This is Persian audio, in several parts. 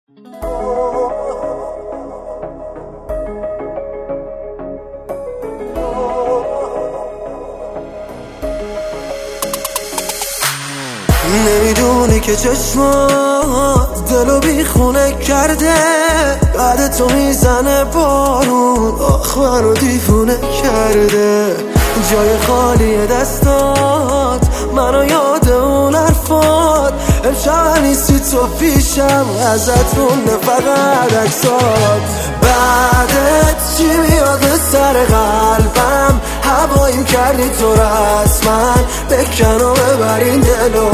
نمیدونی که چشمات دلو بیخونه کرده، بعد تو میزنه بارون، آخ منو دیوونه کرده. جای خالی دستات منو یاد اون حرفات، امشب نیستی تو پیشم، ازت مونده فقط عکسات. بعدت چی میاد سر قلبم، هواییم کردی تو رسما، بکن و ببر این دلو.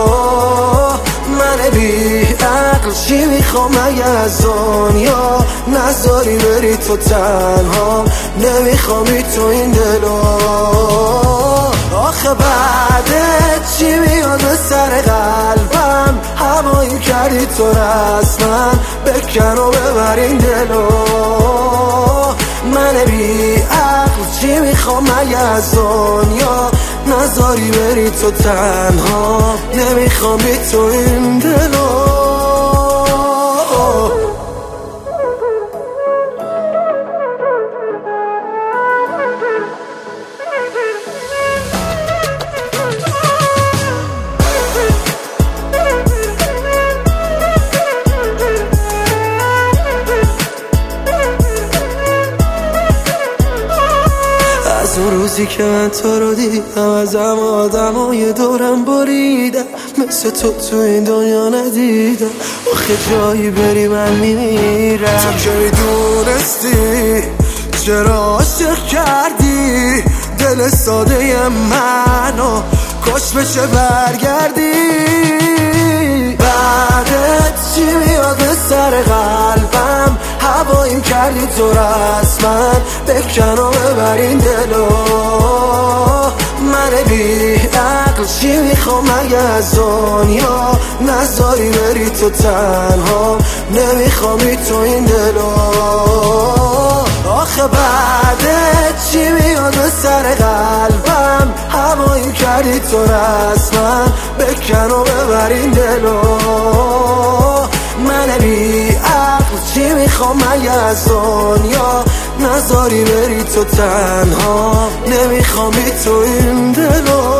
من بی عقل چی میخوام مگه از دنیا، نذاری بری تو تنها، نمیخوامی تو این دلو. آخه بعدت چی میاد سر قلبم، هواییم کردی تو رسما، بکن و ببر این دلو. من بی عقل چی میخوام مگه از دنیا، نذاری بری تو تنها، نمیخوامی تو این دلو. از اون روزی که من تو رو دیدم، از همه آدمای دورم بریدم، مثل تو این دنیا ندیدم. آخه جایی بری من میمیرم. تو که میدونستی چرا عاشق کردی دل ساده منو، کاش بشه برگردی. بعدت چی میاد سر قلبم، هواییم کردی تو رسما، بکن و ببر این دلو. من بی عقل چی میخوام مگه از دنیا، نذاری بری تو تنها، نمیخوامی تو این دلو. آخه بعدت چی میاد سر قلبم، هواییم کردی تو رسما، بکن و ببر این دلو. من بی عقل چی میخوام مگه از دنیا، نذاری بری تو تنها، نمیخوامی تو این دلو.